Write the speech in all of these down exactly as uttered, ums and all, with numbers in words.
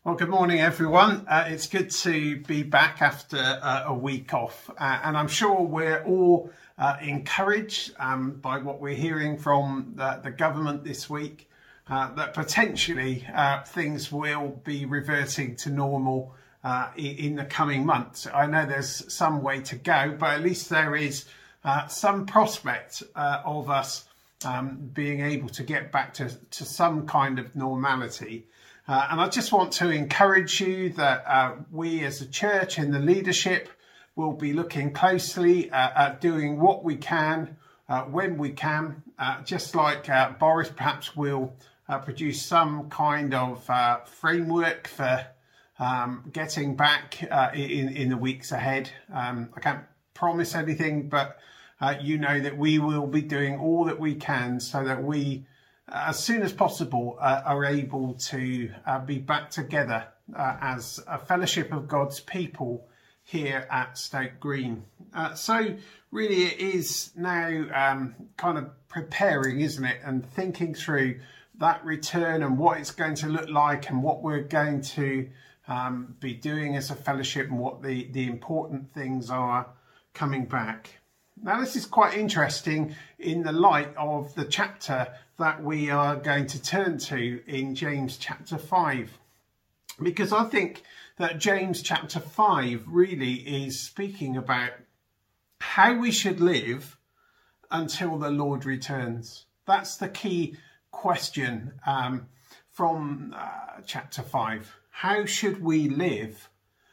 Well, good morning, everyone. Uh, it's good to be back after uh, a week off. Uh, and I'm sure we're all uh, encouraged um, by what we're hearing from the, the government this week, uh, that potentially uh, things will be reverting to normal uh, in, in the coming months. I know there's some way to go, but at least there is uh, some prospect uh, of us um, being able to get back to, to some kind of normality. Uh, and I just want to encourage you that uh, we as a church and the leadership will be looking closely uh, at doing what we can uh, when we can, uh, just like uh, Boris perhaps will uh, produce some kind of uh, framework for um, getting back uh, in, in the weeks ahead. Um, I can't promise anything, but uh, you know that we will be doing all that we can so that we as soon as possible uh, are able to uh, be back together uh, as a fellowship of God's people here at Stoke Green. Uh, so really it is now um, kind of preparing, isn't it, and thinking through that return and what it's going to look like and what we're going to um, be doing as a fellowship and what the, the important things are coming back. Now, this is quite interesting in the light of the chapter that we are going to turn to in James chapter five, because I think that James chapter five really is speaking about how we should live until the Lord returns. That's the key question um, from uh, chapter five. How should we live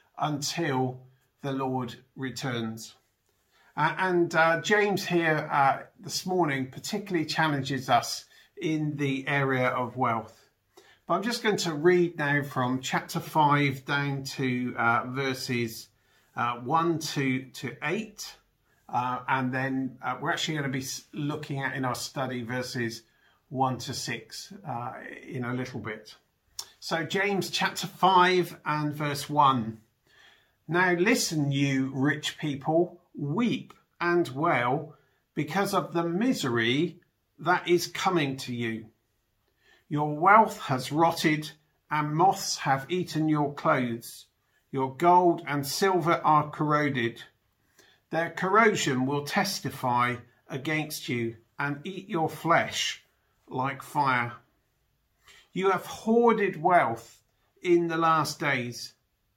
until the Lord returns? Uh, and uh, James here uh, this morning particularly challenges us in the area of wealth. But I'm just going to read now from chapter five down to uh, verses uh, one to, to eight. Uh, and then uh, we're actually going to be looking at in our study verses one to six uh, in a little bit. So James chapter five and verse one. Now listen, you rich people, weep and wail because of the misery that is coming to you. Your wealth has rotted and moths have eaten your clothes. Your gold and silver are corroded. Their corrosion will testify against you and eat your flesh like fire. You have hoarded wealth in the last days.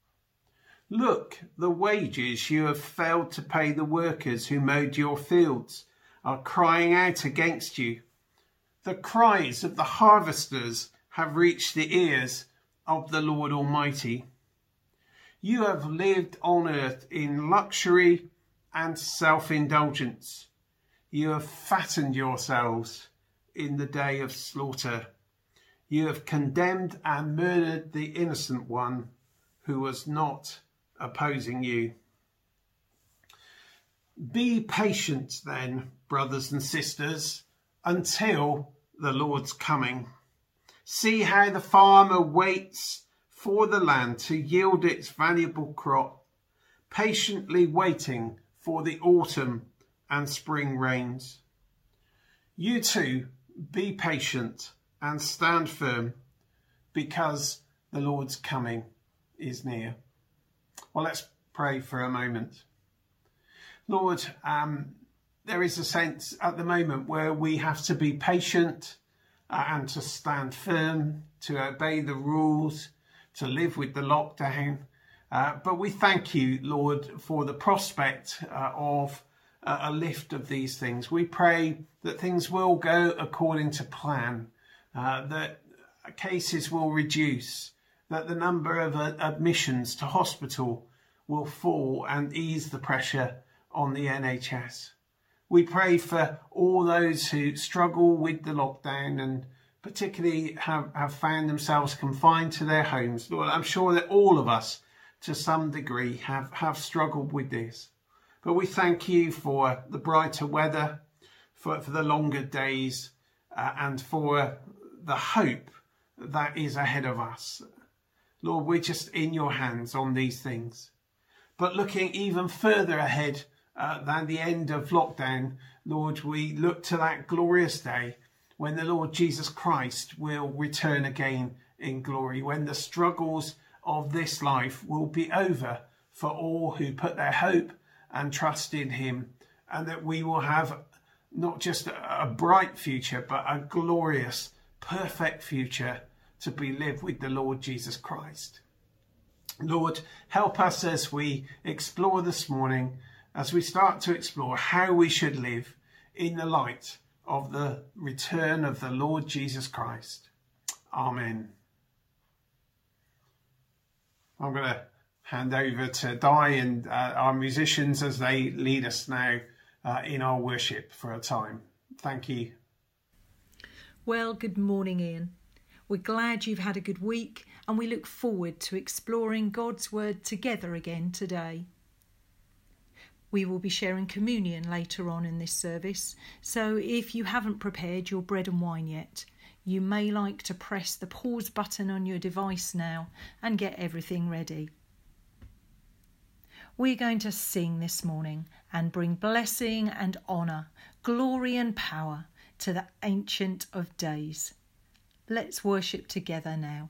Look, the wages you have failed to pay the workers who mowed your fields are crying out against you. The cries of the harvesters have reached the ears of the Lord Almighty. You have lived on earth in luxury and self-indulgence. You have fattened yourselves in the day of slaughter. You have condemned and murdered the innocent one who was not opposing you. Be patient then, brothers and sisters, until the Lord's coming. See how the farmer waits for the land to yield its valuable crop, patiently waiting for the autumn and spring rains. You too, be patient and stand firm, because the Lord's coming is near. Well, let's pray for a moment. Lord, um, there is a sense at the moment where we have to be patient uh, and to stand firm, to obey the rules, to live with the lockdown. Uh, but we thank you, Lord, for the prospect uh, of uh, a lift of these things. We pray that things will go according to plan, uh, that cases will reduce, that the number of uh, admissions to hospital will fall and ease the pressure on the N H S. We pray for all those who struggle with the lockdown and particularly have, have found themselves confined to their homes. Lord, I'm sure that all of us to some degree have, have struggled with this. But we thank you for the brighter weather, for, for the longer days, uh, and for the hope that is ahead of us. Lord, we're just in your hands on these things. But looking even further ahead uh, than the end of lockdown, Lord, we look to that glorious day when the Lord Jesus Christ will return again in glory, when the struggles of this life will be over for all who put their hope and trust in him, and that we will have not just a bright future, but a glorious, perfect future to be lived with the Lord Jesus Christ. Lord, help us as we explore this morning, as we start to explore how we should live in the light of the return of the Lord Jesus Christ. Amen. I'm going to hand over to Di and uh, our musicians as they lead us now uh, in our worship for a time. Thank you. Well, good morning, Ian. We're glad you've had a good week, and we look forward to exploring God's Word together again today. We will be sharing communion later on in this service, so if you haven't prepared your bread and wine yet, you may like to press the pause button on your device now and get everything ready. We're going to sing this morning and bring blessing and honour, glory and power to the Ancient of Days. Let's worship together now.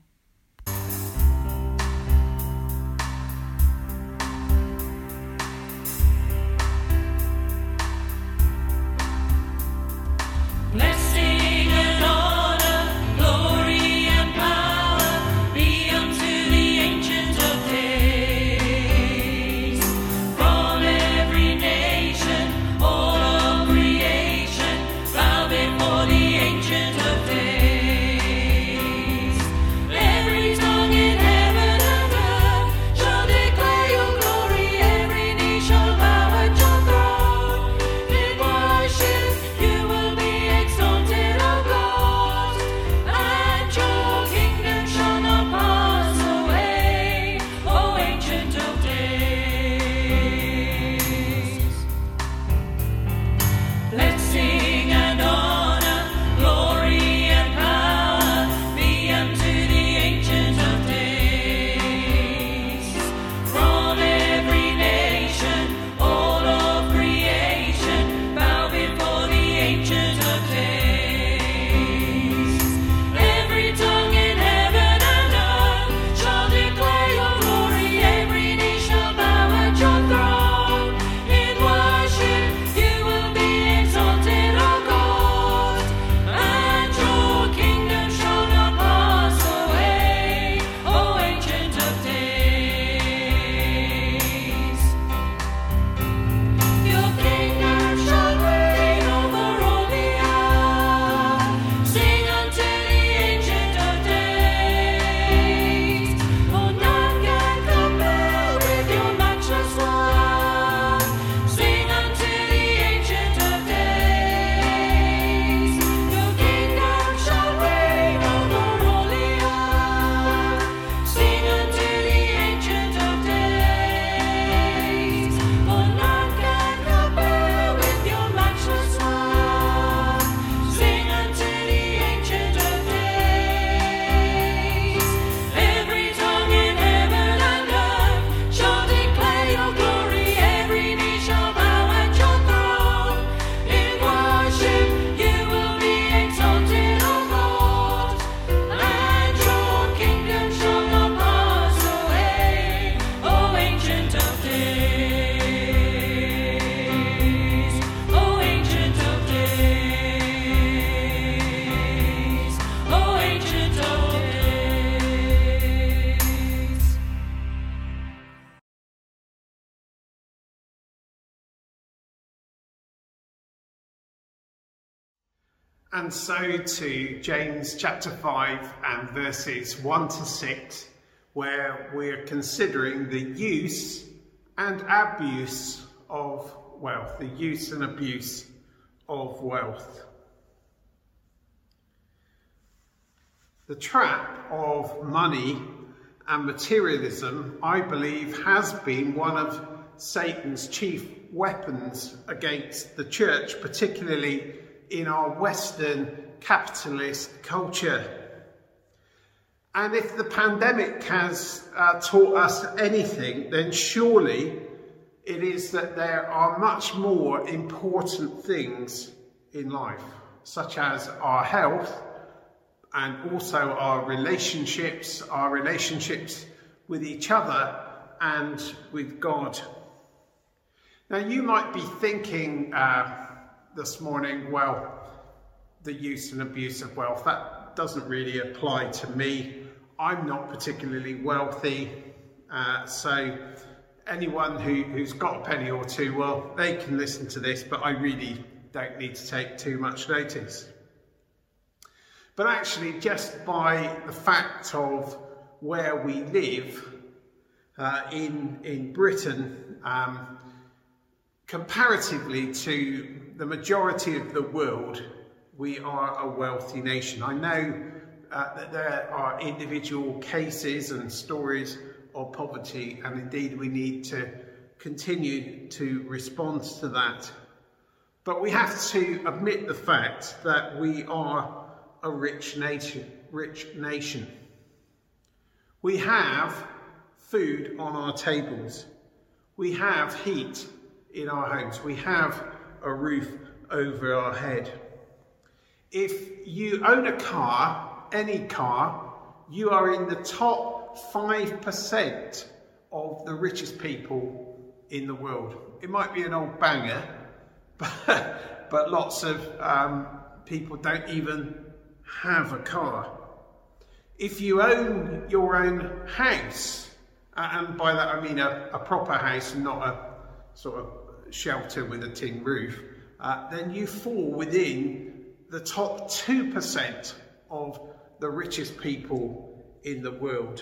And so to James chapter five and verses one to six, where we're considering the use and abuse of wealth, the use and abuse of wealth. The trap of money and materialism, I believe, has been one of Satan's chief weapons against the church, particularly in our Western capitalist culture. And if the pandemic has uh, taught us anything, then surely it is that there are much more important things in life, such as our health and also our relationships, our relationships with each other and with God. Now you might be thinking uh, this morning, well, the use and abuse of wealth, that doesn't really apply to me. I'm not particularly wealthy, uh, so anyone who, who's got a penny or two, well, they can listen to this, but I really don't need to take too much notice. But actually, just by the fact of where we live uh, in, in Britain, um, comparatively to the majority of the world, we are a wealthy nation. I know uh, that there are individual cases and stories of poverty, and indeed we need to continue to respond to that. But we have to admit the fact that we are a rich nation. Rich nation. We have food on our tables. We have heat in our homes. We have a roof over our head. If you own a car, any car, you are in the top five percent of the richest people in the world. It might be an old banger, but, but lots of um, people don't even have a car. If you own your own house, and by that I mean a, a proper house, not a sort of shelter with a tin roof, uh, then you fall within the top two percent of the richest people in the world.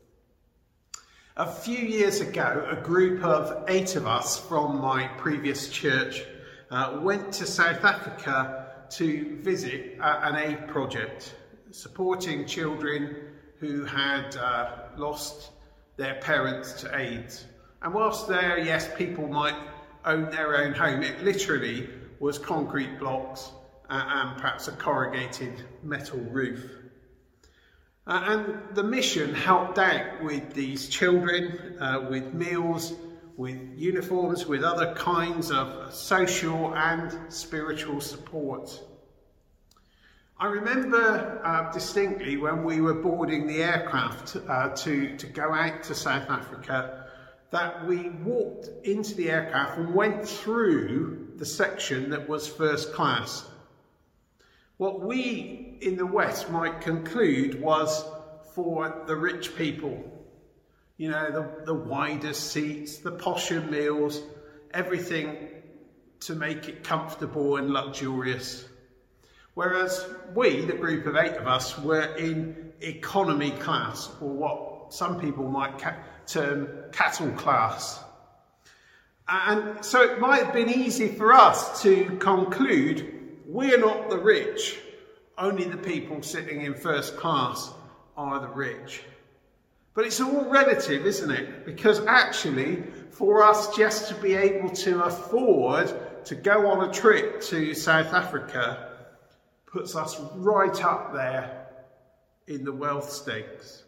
A few years ago, a group of eight of us from my previous church uh, went to South Africa to visit uh, an aid project supporting children who had uh, lost their parents to AIDS. And whilst there, yes, people might own their own home, it literally was concrete blocks uh, and perhaps a corrugated metal roof. Uh, and the mission helped out with these children, uh, with meals, with uniforms, with other kinds of social and spiritual support. I remember uh, distinctly when we were boarding the aircraft uh, to, to go out to South Africa, that we walked into the aircraft and went through the section that was first class. What we in the West might conclude was for the rich people. You know, the, the wider seats, the posher meals, everything to make it comfortable and luxurious. Whereas we, the group of eight of us, were in economy class, or what some people might ca- term cattle class. And so it might have been easy for us to conclude we're not the rich, only the people sitting in first class are the rich. But it's all relative, isn't it? Because actually, for us just to be able to afford to go on a trip to South Africa puts us right up there in the wealth stakes.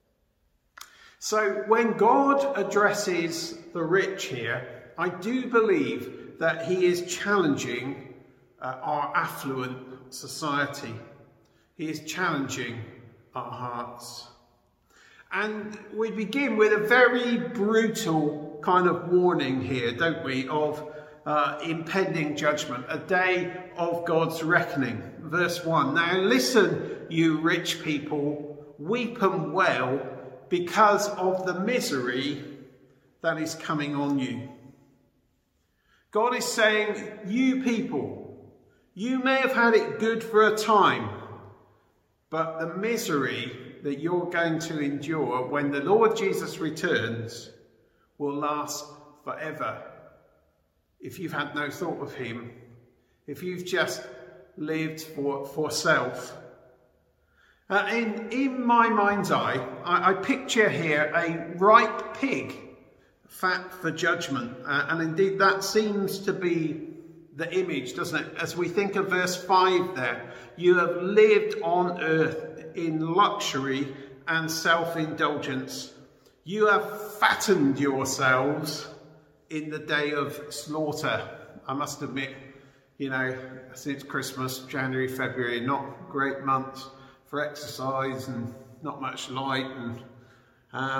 So when God addresses the rich here, I do believe that he is challenging uh, our affluent society. He is challenging our hearts. And we begin with a very brutal kind of warning here, don't we, of uh, impending judgment, a day of God's reckoning. Verse one, now listen, you rich people, weep and wail because of the misery that is coming on you. God is saying, you people, you may have had it good for a time, but the misery that you're going to endure when the Lord Jesus returns will last forever. If you've had no thought of him, if you've just lived for, for self. Uh, in, in my mind's eye, I, I picture here a ripe pig, fat for judgment. Uh, and indeed that seems to be the image, doesn't it? As we think of verse five there, you have lived on earth in luxury and self-indulgence. You have fattened yourselves in the day of slaughter. I must admit, you know, since Christmas, January, February, not great months for exercise and not much light. And um,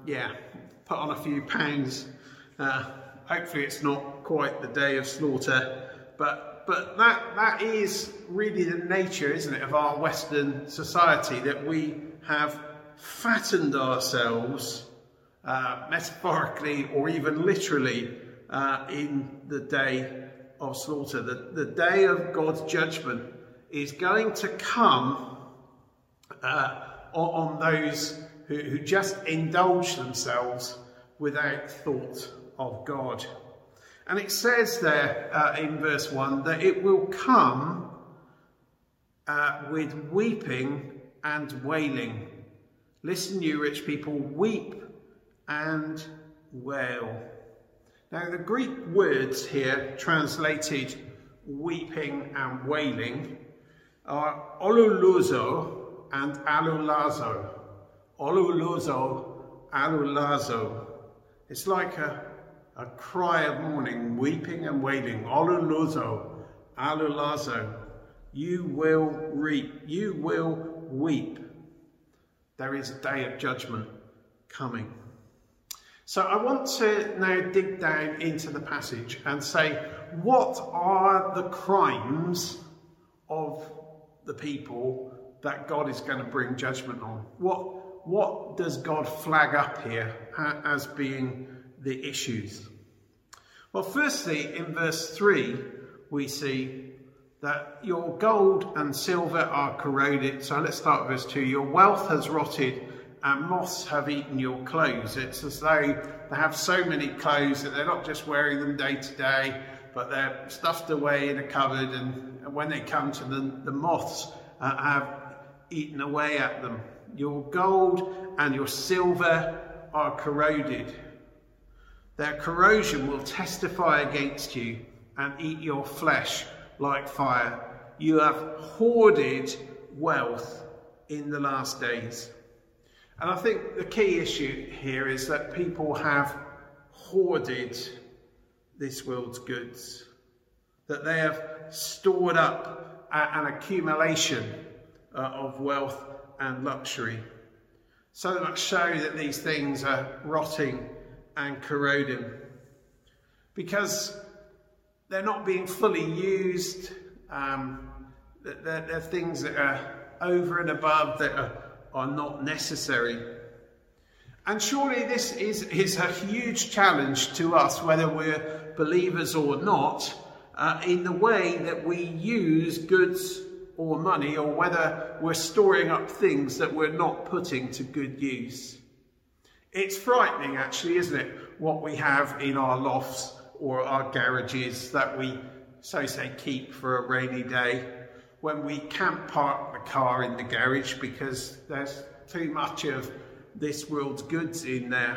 yeah, put on a few pounds. Uh, hopefully it's not quite the day of slaughter, but but that that is really the nature, isn't it, of our Western society, that we have fattened ourselves uh, metaphorically or even literally uh, in the day of slaughter. The, the day of God's judgment is going to come uh, on, on those who, who just indulge themselves without thought of God. And it says there uh, in verse one that it will come uh, with weeping and wailing. Listen, you rich people, weep and wail. Now, the Greek words here translated weeping and wailing are oluluzo and alulazo. Oluluzo, alulazo. It's like a, a cry of mourning, weeping and wailing. Oluluzo, alulazo. You will reap, you will weep. There is a day of judgment coming. So I want to now dig down into the passage and say, what are the crimes of the people that God is going to bring judgment on? What, what does God flag up here as being the issues? Well, firstly, in verse three, we see that your gold and silver are corroded. So let's start with verse two. Your wealth has rotted and moths have eaten your clothes. It's as though they have so many clothes that they're not just wearing them day to day, but they're stuffed away in a cupboard, and, and when they come to them, the moths uh, have eaten away at them. Your gold and your silver are corroded. Their corrosion will testify against you and eat your flesh like fire. You have hoarded wealth in the last days. And I think the key issue here is that people have hoarded this world's goods, that they have stored up an accumulation uh, of wealth and luxury, so much so that these things are rotting and corroding because they're not being fully used. Um, they're, they're things that are over and above, that are are not necessary. And surely this is, is a huge challenge to us, whether we're believers or not, uh, in the way that we use goods or money, or whether we're storing up things that we're not putting to good use. It's frightening, actually, isn't it, what we have in our lofts or our garages that we, so say, keep for a rainy day, when we can't park the car in the garage because there's too much of this world's goods in there.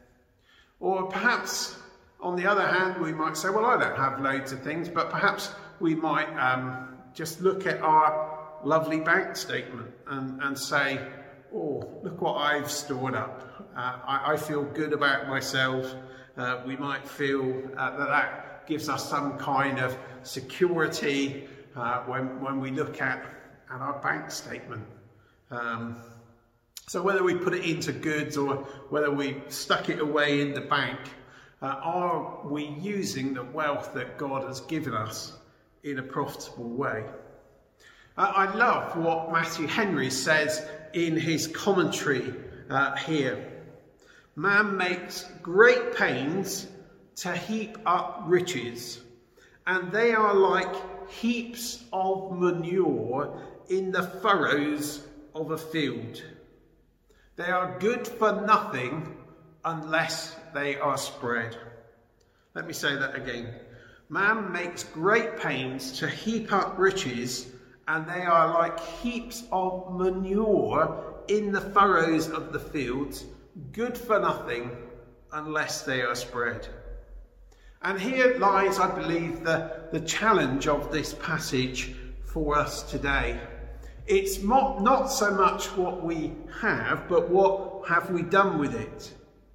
Or perhaps, on the other hand, we might say, well, I don't have loads of things, but perhaps we might um, just look at our lovely bank statement and, and say, oh, look what I've stored up. Uh, I, I feel good about myself. Uh, we might feel uh, that that gives us some kind of security Uh, when, when we look at, at our bank statement. Um, so whether we put it into goods or whether we stuck it away in the bank, uh, are we using the wealth that God has given us in a profitable way? Uh, I love what Matthew Henry says in his commentary uh, here. Man makes great pains to heap up riches, and they are like heaps of manure in the furrows of a field. They are good for nothing unless they are spread. Let me say that again. Man makes great pains to heap up riches, and they are like heaps of manure in the furrows of the fields, good for nothing unless they are spread. And here lies, I believe, the, the challenge of this passage for us today. It's not, not so much what we have, but what have we done with it?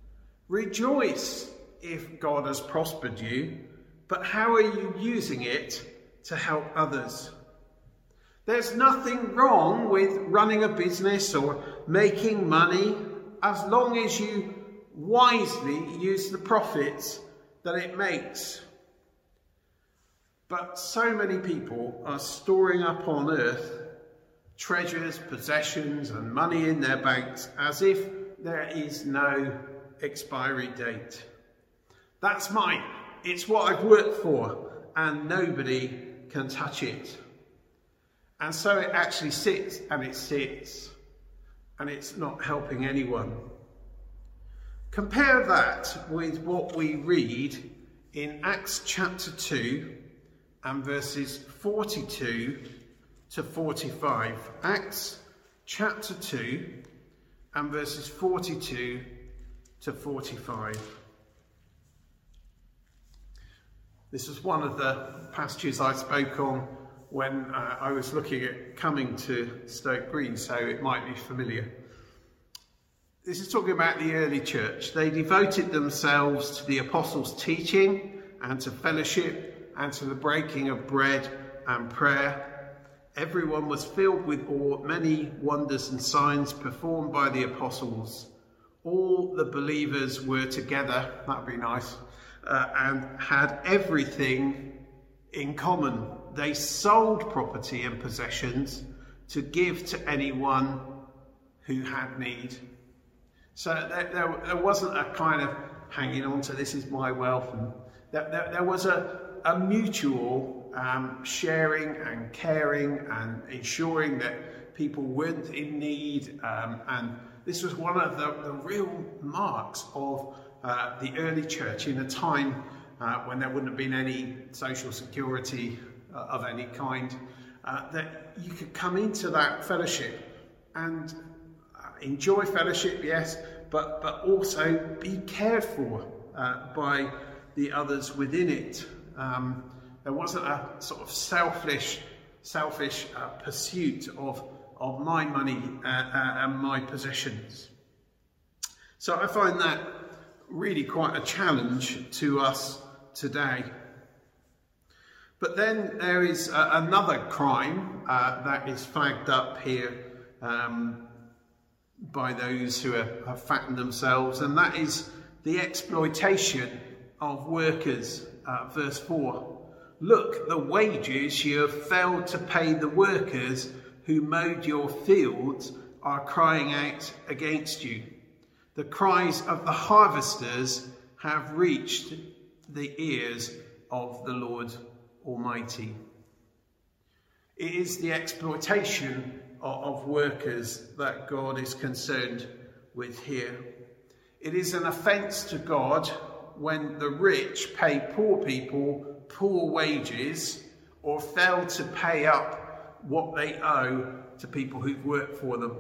Rejoice if God has prospered you, but how are you using it to help others? There's nothing wrong with running a business or making money as long as you wisely use the profits that it makes. But so many people are storing up on earth treasures, possessions and money in their banks as if there is no expiry date. That's mine. It's what I've worked for and nobody can touch it. And so it actually sits and it sits and it's not helping anyone. Compare that with what we read in Acts chapter two and verses forty-two to forty-five. Acts chapter two and verses forty-two to forty-five. This was one of the passages I spoke on when uh, I was looking at coming to Stoke Green, so it might be familiar. This is talking about the early church. They devoted themselves to the apostles' teaching and to fellowship and to the breaking of bread and prayer. Everyone was filled with awe, many wonders and signs performed by the apostles. All the believers were together, that'd be nice, uh, and had everything in common. They sold property and possessions to give to anyone who had need. So there, there, there wasn't a kind of hanging on to this is my wealth. And there, there, there was a, a mutual um, sharing and caring and ensuring that people weren't in need. Um, and this was one of the, the real marks of uh, the early church in a time uh, when there wouldn't have been any social security uh, of any kind, uh, that you could come into that fellowship and enjoy fellowship, yes, but, but also be cared for uh, by the others within it. Um, there wasn't a sort of selfish, selfish uh, pursuit of, of my money uh, uh, and my possessions. So I find that really quite a challenge to us today. But then there is uh, another crime uh, that is flagged up here um, by those who are, have fattened themselves, and that is the exploitation of workers. Uh, verse four. Look, the wages you have failed to pay the workers who mowed your fields are crying out against you. The cries of the harvesters have reached the ears of the Lord Almighty. It is the exploitation of workers that God is concerned with here. It is an offence to God when the rich pay poor people poor wages or fail to pay up what they owe to people who've worked for them.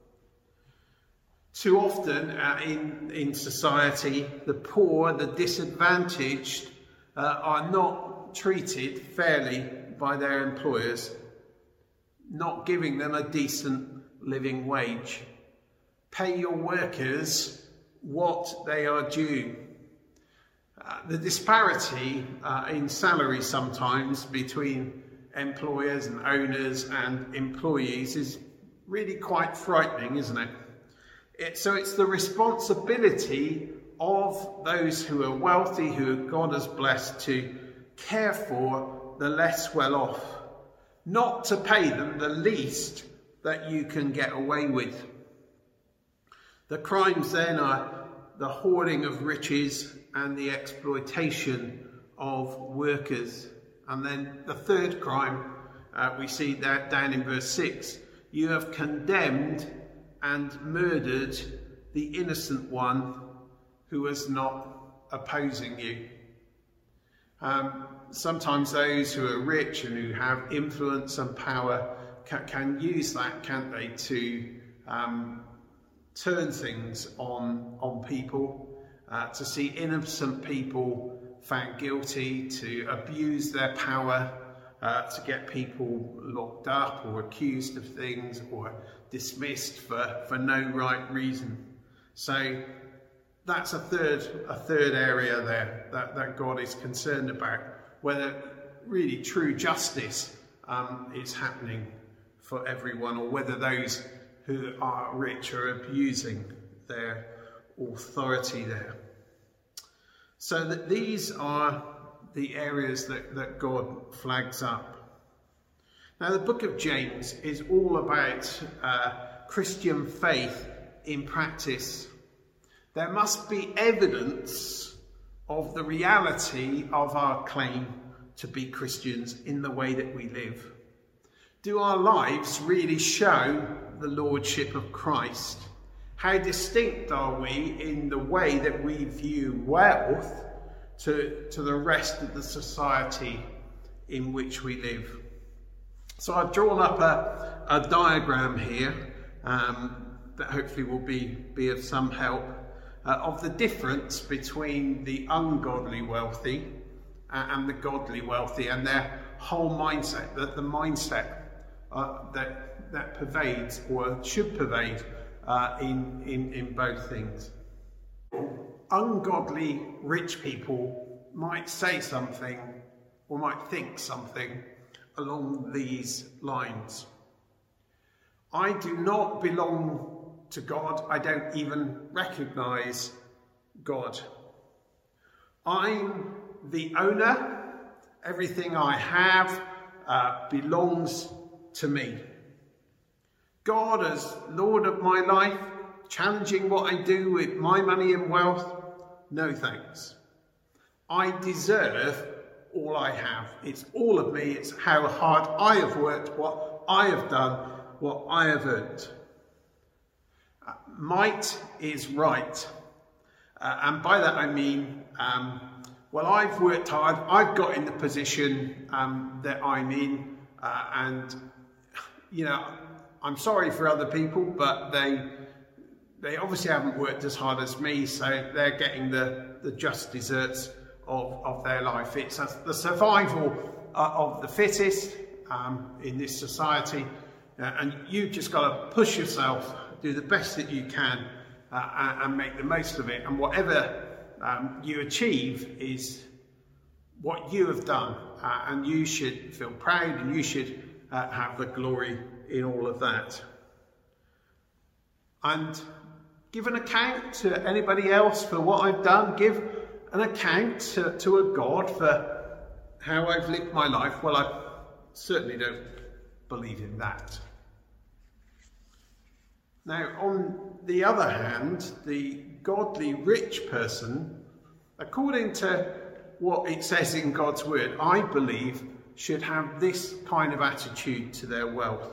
Too often uh, in, in society, the poor, the disadvantaged, uh, are not treated fairly by their employers, not giving them a decent living wage. Pay your workers what they are due. Uh, the disparity uh, in salary sometimes between employers and owners and employees is really quite frightening, isn't it? it? So it's the responsibility of those who are wealthy, who God has blessed, to care for the less well off, not to pay them the least that you can get away with. The crimes then are the hoarding of riches and the exploitation of workers. And then the third crime, uh, we see that down in verse six. You have condemned and murdered the innocent one who was not opposing you. Um, sometimes those who are rich and who have influence and power can, can use that, can't they, to um, turn things on, on people, uh, to see innocent people found guilty, to abuse their power, uh, to get people locked up or accused of things or dismissed for, for no right reason. So that's a third a third area there that, that God is concerned about, whether really true justice um, is happening for everyone, or whether those who are rich are abusing their authority there. So that these are the areas that, that God flags up. Now, the book of James is all about uh, Christian faith in practice. There must be evidence of the reality of our claim to be Christians in the way that we live. Do our lives really show the lordship of Christ? How distinct are we in the way that we view wealth to, to the rest of the society in which we live? So I've drawn up a, a diagram here um, that hopefully will be, be of some help uh, of the difference between the ungodly wealthy uh, and the godly wealthy, and their whole mindset, that the mindset uh, that, that pervades or should pervade Uh, in, in, in both things. Ungodly rich people might say something or might think something along these lines. I do not belong to God. I don't even recognize God. I'm the owner. Everything I have uh, belongs to me. God as Lord of my life, challenging what I do with my money and wealth, no thanks. I deserve all I have. It's all of me. It's how hard I have worked, what I have done, what I have earned. Uh, might is right. Uh, and by that I mean, um, well, I've worked hard. I've got in the position um, that I'm in. Uh, and, you know, I'm sorry for other people, but they they obviously haven't worked as hard as me, so they're getting the, the just desserts of, of their life. It's a, the survival uh, of the fittest um, in this society, uh, and you've just got to push yourself, do the best that you can, uh, and, and make the most of it. And whatever um, you achieve is what you have done, uh, and you should feel proud, and you should uh, have the glory in all of that. And give an account to anybody else for what I've done. Give an account to, to a God for how I've lived my life. Well, I certainly don't believe in that. Now, on the other hand, the godly rich person, according to what it says in God's word, I believe should have this kind of attitude to their wealth.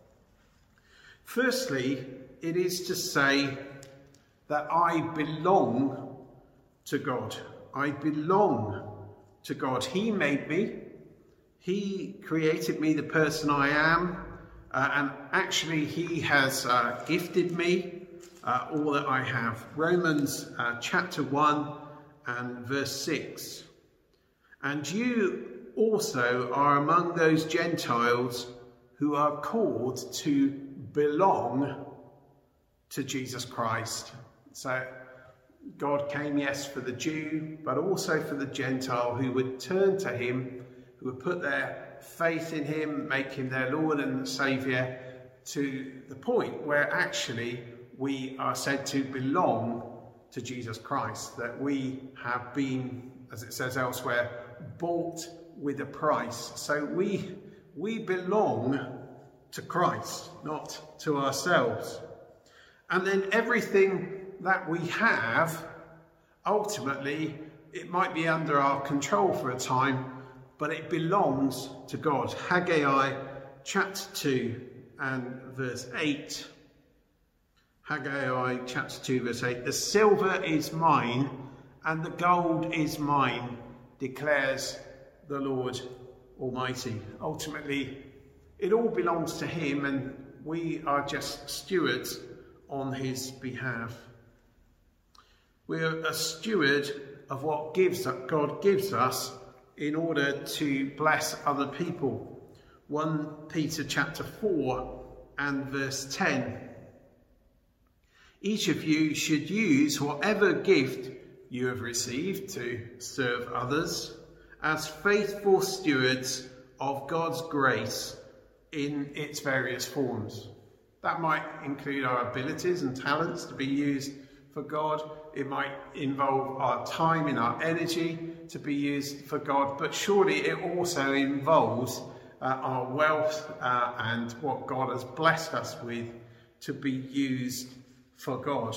Firstly, it is to say that I belong to God. I belong to God. He made me. He created me the person I am. Uh, and actually, he has uh, gifted me uh, all that I have. Romans uh, chapter one and verse six. And you also are among those Gentiles who are called to belong to Jesus Christ. So God came, yes, for the Jew, but also for the Gentile who would turn to him, who would put their faith in him, make him their Lord and Saviour, to the point where actually we are said to belong to Jesus Christ, that we have been, as it says elsewhere, bought with a price. So we we belong to Christ, not to ourselves. And then everything that we have, ultimately, it might be under our control for a time, but it belongs to God. Haggai chapter two and verse eight. Haggai chapter two verse eight. The silver is mine and the gold is mine, declares the Lord Almighty. Ultimately, it all belongs to him, and we are just stewards on his behalf. We're a steward of what gives God gives us in order to bless other people. First Peter chapter four and verse ten. Each of you should use whatever gift you have received to serve others as faithful stewards of God's grace in its various forms. That might include our abilities and talents to be used for God. It might involve our time and our energy to be used for God, but surely it also involves uh, our wealth uh, and what God has blessed us with to be used for God.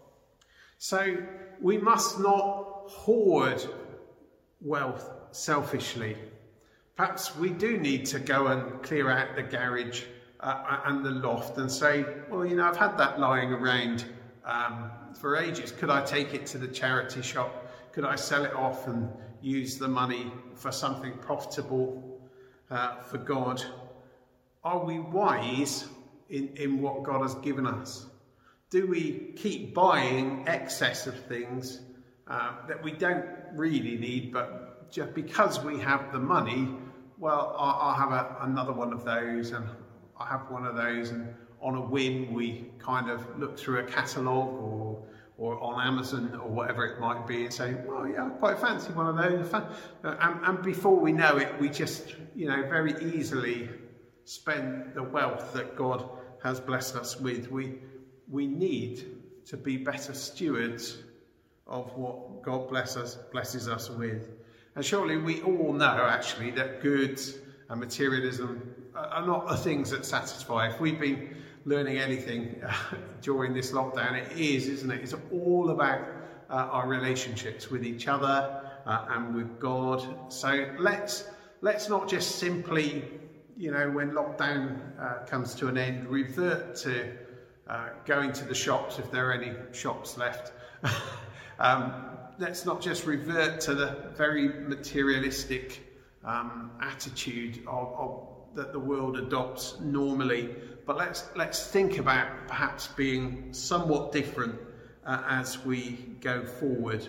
So we must not hoard wealth selfishly. Perhaps we do need to go and clear out the garage uh, and the loft and say, well, you know, I've had that lying around um, for ages. Could I take it to the charity shop? Could I sell it off and use the money for something profitable uh, for God? Are we wise in, in what God has given us? Do we keep buying excess of things uh, that we don't really need, but just because we have the money, well, I'll, I'll have a, another one of those, and I have one of those, and on a whim we kind of look through a catalogue or or on Amazon or whatever it might be and say, well, yeah, I quite fancy one of those. And, and before we know it, we just, you know, very easily spend the wealth that God has blessed us with. We we need to be better stewards of what God bless us, blesses us with. And surely we all know, actually, that goods and materialism are not the things that satisfy. If we've been learning anything uh, during this lockdown, it is, isn't it? It's all about uh, our relationships with each other uh, and with God. So let's let's not just simply, you know, when lockdown uh, comes to an end, revert to uh, going to the shops if there are any shops left. um, let's not just revert to the very materialistic um, attitude of, of that the world adopts normally, but let's let's think about perhaps being somewhat different uh, as we go forward.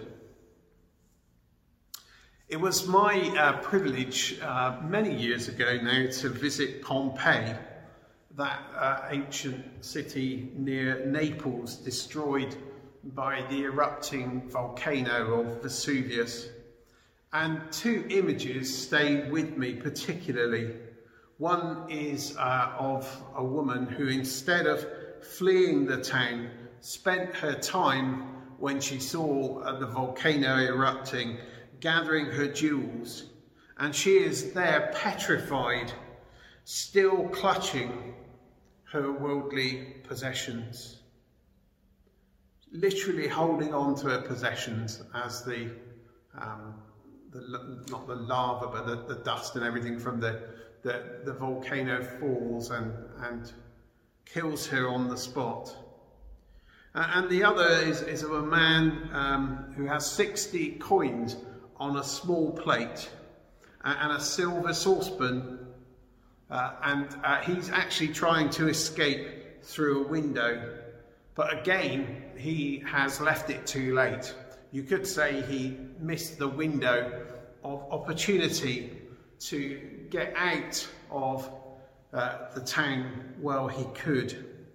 It was my uh, privilege uh, many years ago now to visit Pompeii, that uh, ancient city near Naples, destroyed by the erupting volcano of Vesuvius. And two images stayed with me particularly. One is uh, of a woman who, instead of fleeing the town, spent her time when she saw uh, the volcano erupting, gathering her jewels. And she is there petrified, still clutching her worldly possessions, literally holding on to her possessions as the, um, the not the lava, but the, the dust and everything from the The, the volcano falls and, and kills her on the spot. Uh, and the other is, is of a man um, who has sixty coins on a small plate and, and a silver saucepan, uh, and uh, he's actually trying to escape through a window. But again, he has left it too late. You could say he missed the window of opportunity to get out of uh, the town while he could.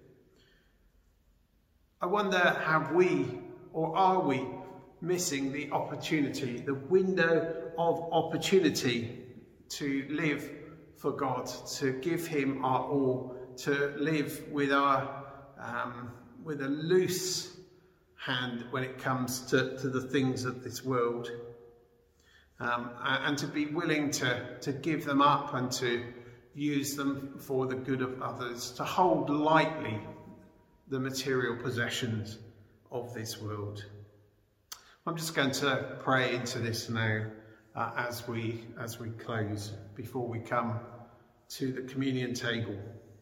I wonder, have we, or are we, missing the opportunity, the window of opportunity to live for God, to give him our all, to live with our um, with a loose hand when it comes to, to the things of this world. Um, and to be willing to, to give them up and to use them for the good of others, to hold lightly the material possessions of this world. I'm just going to pray into this now uh, as we as we close, before we come to the communion table.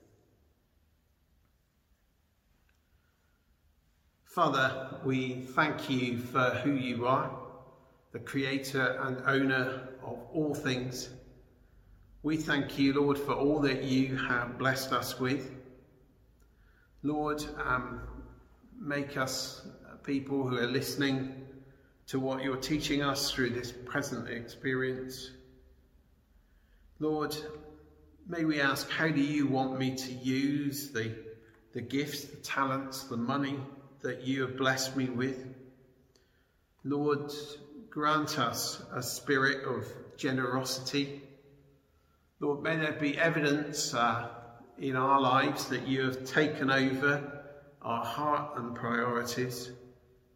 Father, we thank you for who you are, the creator and owner of all things. We thank you, Lord, for all that you have blessed us with. Lord, um, make us people who are listening to what you're teaching us through this present experience. Lord, may we ask, how do you want me to use the, the gifts, the talents, the money that you have blessed me with? Lord, grant us a spirit of generosity. Lord, may there be evidence uh, in our lives that you have taken over our heart and priorities.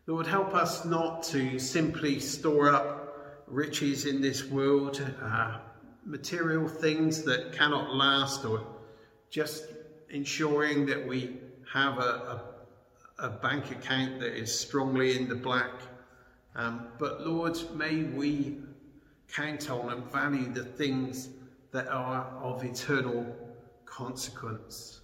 Lord, help us not to simply store up riches in this world, uh, material things that cannot last, or just ensuring that we have a, a, a bank account that is strongly in the black. Um, but Lord, may we count on and value the things that are of eternal consequence.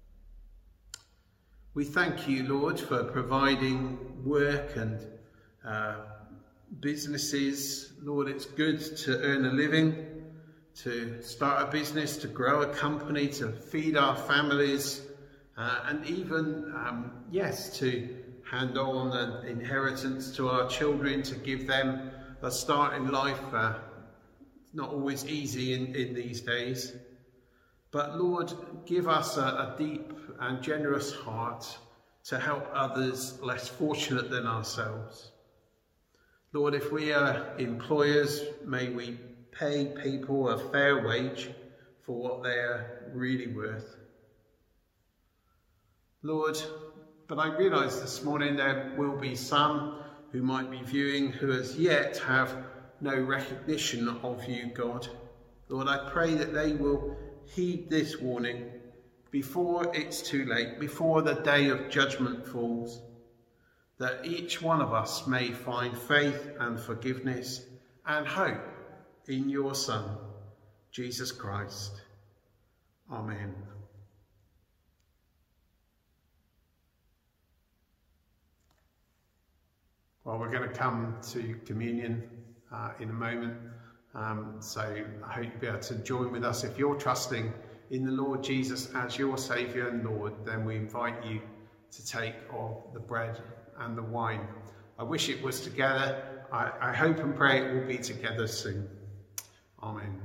We thank you, Lord, for providing work and uh, businesses. Lord, it's good to earn a living, to start a business, to grow a company, to feed our families, uh, and even, um, yes, to hand on an inheritance to our children, to give them a start in life. Uh, it's not always easy in, in these days. But Lord, give us a, a deep and generous heart to help others less fortunate than ourselves. Lord, if we are employers, may we pay people a fair wage for what they are really worth. Lord, but I realise this morning there will be some who might be viewing who as yet have no recognition of you, God. Lord, I pray that they will heed this warning before it's too late, before the day of judgment falls, that each one of us may find faith and forgiveness and hope in your Son, Jesus Christ. Amen. Well, we're going to come to communion uh, in a moment. Um, so I hope you'll be able to join with us. If you're trusting in the Lord Jesus as your Saviour and Lord, then we invite you to take of the bread and the wine. I wish it was together. I, I hope and pray it will be together soon. Amen.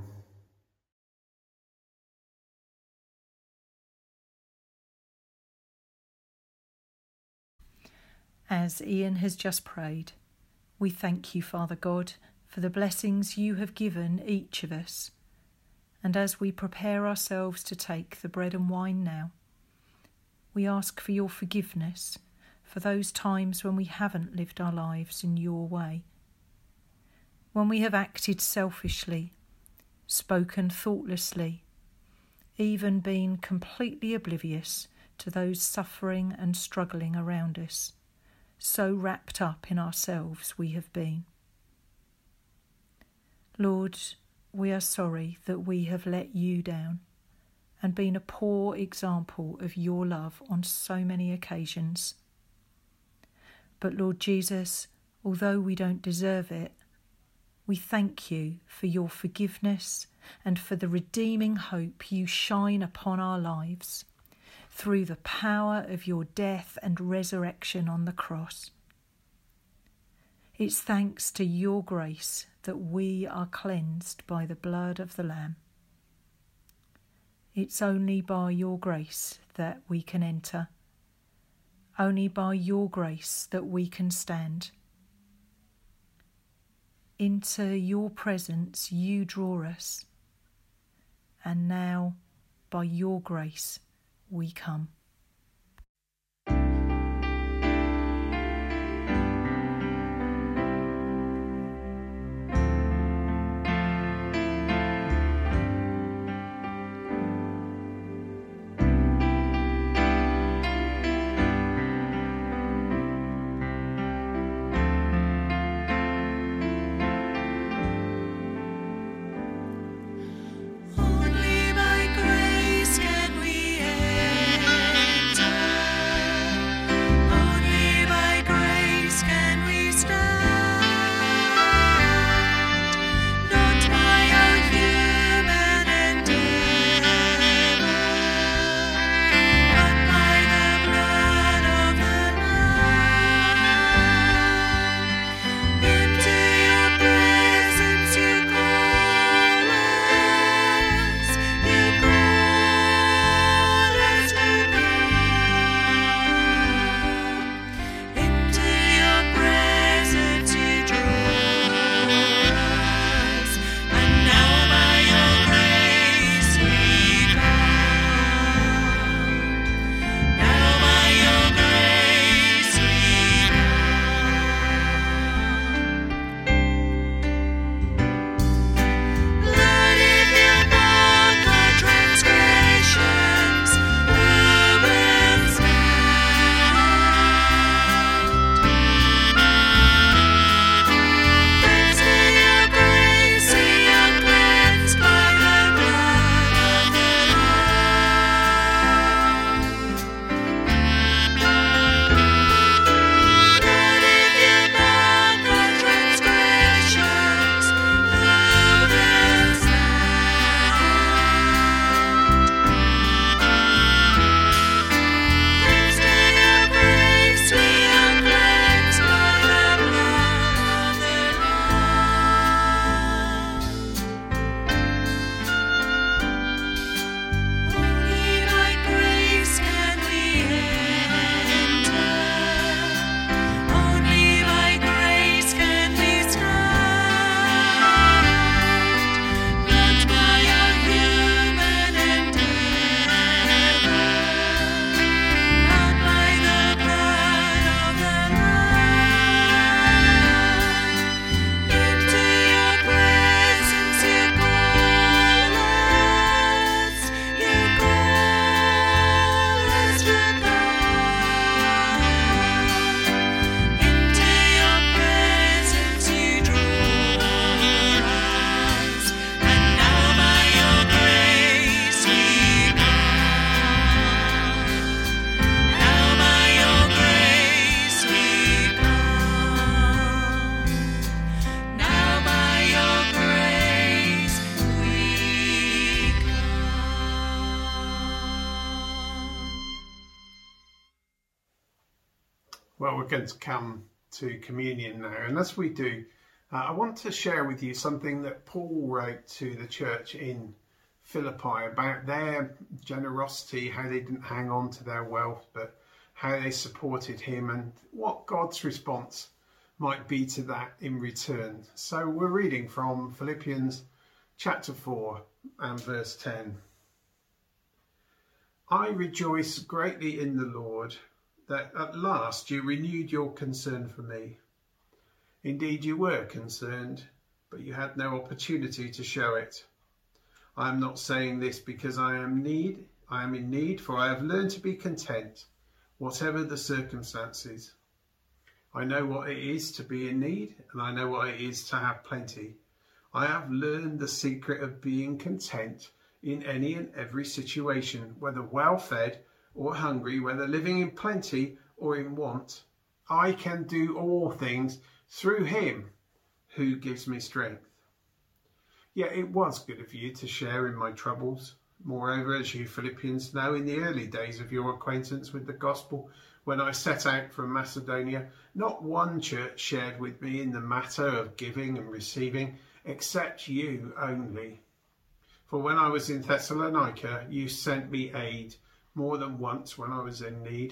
As Ian has just prayed, we thank you, Father God, for the blessings you have given each of us. And as we prepare ourselves to take the bread and wine now, we ask for your forgiveness for those times when we haven't lived our lives in your way, when we have acted selfishly, spoken thoughtlessly, even been completely oblivious to those suffering and struggling around us. So wrapped up in ourselves we have been. Lord, we are sorry that we have let you down and been a poor example of your love on so many occasions. But Lord Jesus, although we don't deserve it, we thank you for your forgiveness and for the redeeming hope you shine upon our lives through the power of your death and resurrection on the cross. It's thanks to your grace that we are cleansed by the blood of the Lamb. It's only by your grace that we can enter, only by your grace that we can stand. Into your presence you draw us, and now by your grace we come. Only by grace can we enter. Well, we're going to come to communion now, and as we do, uh, I want to share with you something that Paul wrote to the church in Philippi about their generosity, how they didn't hang on to their wealth, but how they supported him and what God's response might be to that in return. So we're reading from Philippians chapter four and verse ten. I rejoice greatly in the Lord that at last you renewed your concern for me. Indeed, you were concerned, but you had no opportunity to show it. I am not saying this because I am need. I am in need, for I have learned to be content, whatever the circumstances. I know what it is to be in need, and I know what it is to have plenty. I have learned the secret of being content in any and every situation, whether well-fed or hungry, whether living in plenty or in want. I can do all things through him who gives me strength. Yet it was good of you to share in my troubles. Moreover, as you Philippians know, in the early days of your acquaintance with the gospel, when I set out from Macedonia, not one church shared with me in the matter of giving and receiving, except you only. For when I was in Thessalonica, you sent me aid more than once when I was in need.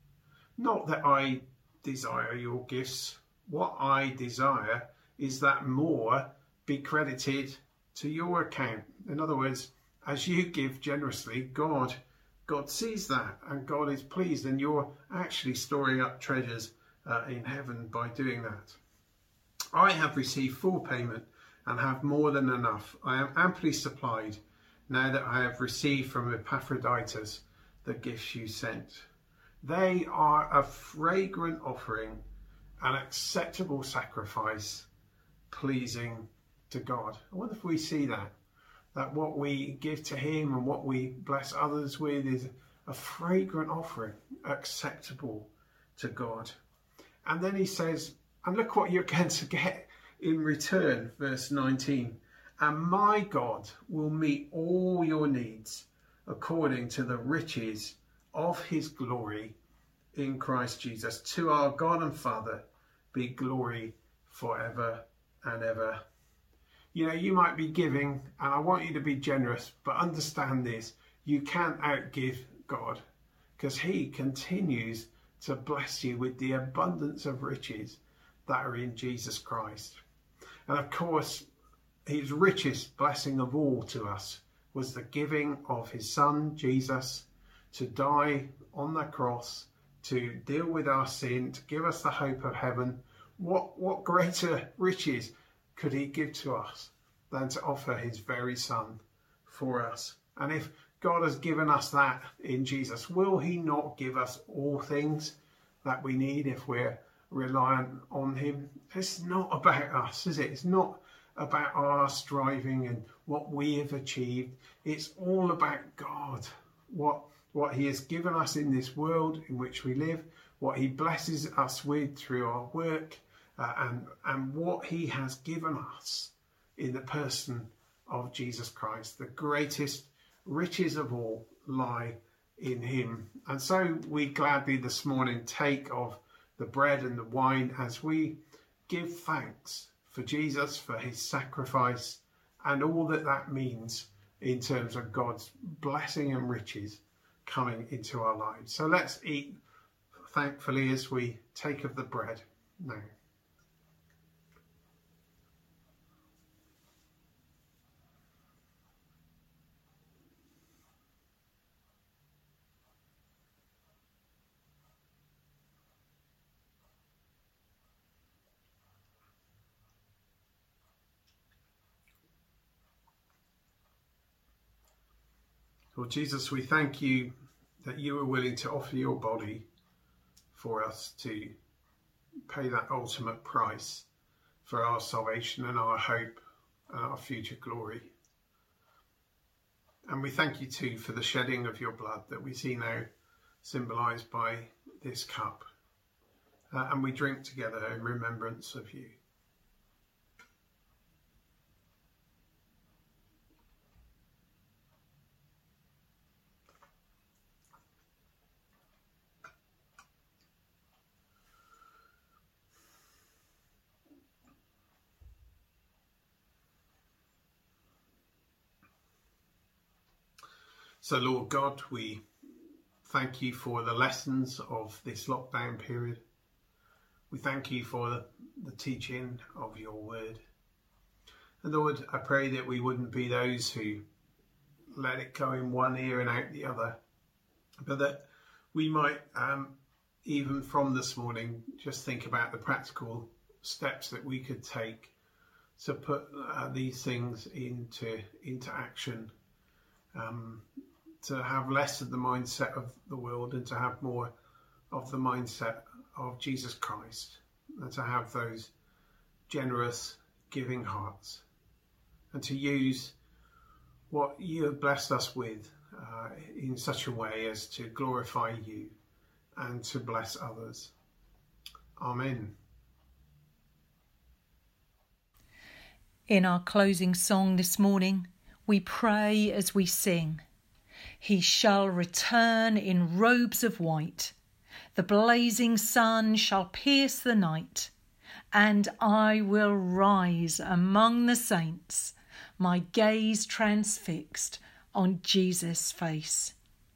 Not that I desire your gifts. What I desire is that more be credited to your account. In other words, as you give generously, God, God sees that, and God is pleased, and you're actually storing up treasures uh, in heaven by doing that. I have received full payment and have more than enough. I am amply supplied now that I have received from Epaphroditus the gifts you sent. They are a fragrant offering, an acceptable sacrifice, pleasing to God. I wonder if we see that, that what we give to him and what we bless others with is a fragrant offering, acceptable to God. And then he says, and look what you're going to get in return, verse nineteen. And my God will meet all your needs according to the riches of his glory in Christ Jesus. To our God and Father be glory forever and ever. You know, you might be giving, and I want you to be generous, but understand this, you can't outgive God, because he continues to bless you with the abundance of riches that are in Jesus Christ. And of course, his richest blessing of all to us was the giving of his son, Jesus, to die on the cross, to deal with our sin, to give us the hope of heaven. What, what greater riches could he give to us than to offer his very son for us? And if God has given us that in Jesus, will he not give us all things that we need if we're reliant on him? It's not about us, is it? It's not about our striving and what we have achieved. It's all about God, what what he has given us in this world in which we live, what he blesses us with through our work, uh, and and what he has given us in the person of Jesus Christ. The greatest riches of all lie in him. And so we gladly this morning take of the bread and the wine as we give thanks for Jesus, for his sacrifice, and all that that means in terms of God's blessing and riches coming into our lives. So let's eat thankfully as we take of the bread now. Lord Jesus, we thank you that you are willing to offer your body for us to pay that ultimate price for our salvation and our hope and our future glory. And we thank you too for the shedding of your blood that we see now symbolised by this cup. Uh, and we drink together in remembrance of you. So, Lord God, we thank you for the lessons of this lockdown period. We thank you for the, the teaching of your word. And Lord, I pray that we wouldn't be those who let it go in one ear and out the other, but that we might, um, even from this morning, just think about the practical steps that we could take to put uh, these things into into action, um, to have less of the mindset of the world and to have more of the mindset of Jesus Christ, and to have those generous, giving hearts, and to use what you have blessed us with uh, in such a way as to glorify you and to bless others. Amen. In our closing song this morning, we pray as we sing, "He shall return in robes of white, the blazing sun shall pierce the night, and I will rise among the saints, my gaze transfixed on Jesus' face."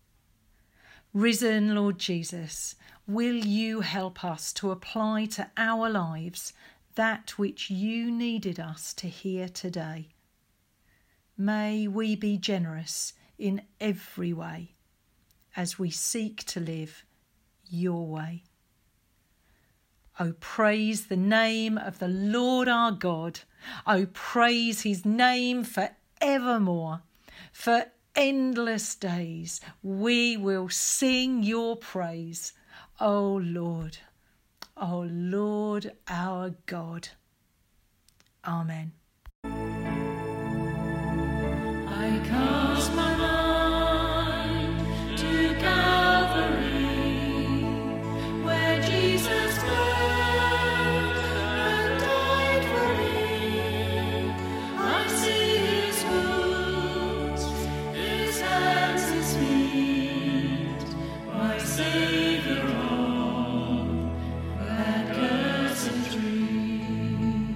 Risen Lord Jesus, will you help us to apply to our lives that which you needed us to hear today? May we be generous in every way as we seek to live your way. Oh, praise the name of the Lord our God. Oh, praise his name for evermore. For endless days we will sing your praise, O Lord. O Lord our God. Amen. I cast my mind to Calvary, where Jesus bled and died for me. I see his wounds, his hands, his feet, my Saviour on that cursed tree.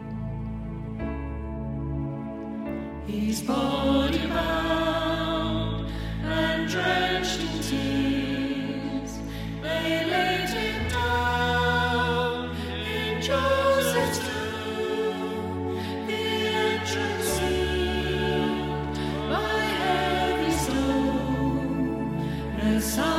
His body bound and drenched in tears, they laid him down in Joseph's tomb, the entrance sealed by heavy stone. The sun